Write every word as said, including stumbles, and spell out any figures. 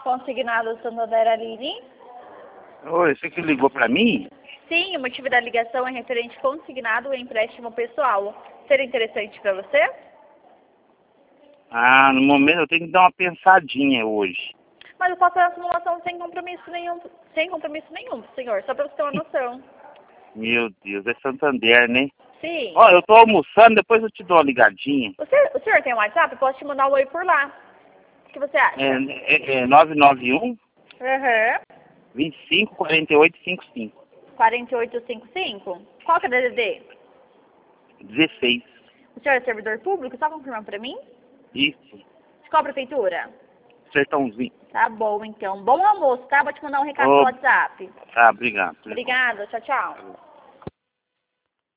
Consignado Santander Aline. Oi, você que ligou pra mim? Sim, o motivo da ligação é referente consignado e empréstimo pessoal. Seria interessante para você? Ah, no momento eu tenho que dar uma pensadinha hoje. Mas eu posso fazer a simulação sem compromisso nenhum, sem compromisso nenhum, senhor, só para você ter uma noção. Meu Deus, é Santander, né? Sim. Ó, eu tô almoçando, depois eu te dou uma ligadinha. O senhor, o senhor tem um WhatsApp? Eu posso te mandar um oi por lá. O que você acha? É, é, é nove nove um, Aham. vinte e cinco, quarenta e oito, cinquenta e cinco. quarenta e oito cinquenta e cinco? Qual que é o D D D? dezesseis. O senhor é servidor público? Só confirmar para mim. Isso. De qual prefeitura? Sertãozinho. Tá bom, então. Bom almoço, tá? Vou te mandar um recado Ô, pelo WhatsApp. tá, obrigado. Obrigada, tchau, tchau.